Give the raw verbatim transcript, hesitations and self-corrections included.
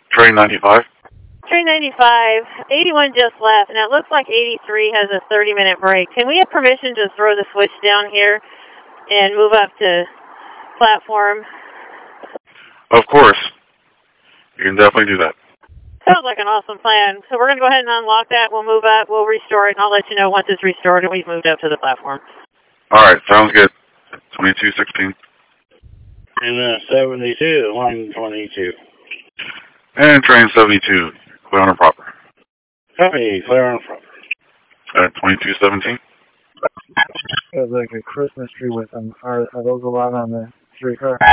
Train ninety-five. Train ninety-five, eighty-one just left, and it looks like eighty-three has a thirty minute break. Can we have permission to throw the switch down here and move up to platform? Of course. You can definitely do that. Sounds like an awesome plan. So we're going to go ahead and unlock that. We'll move up. We'll restore it, and I'll let you know once it's restored and we've moved up to the platform. All right. Sounds good. twenty-two sixteen. And uh, seventy-two, line twenty-two. And train seventy-two, clear on and proper. Copy, clear on proper. At twenty-two seventeen. There's like a Christmas tree with them. Are, are those allowed on the streetcar?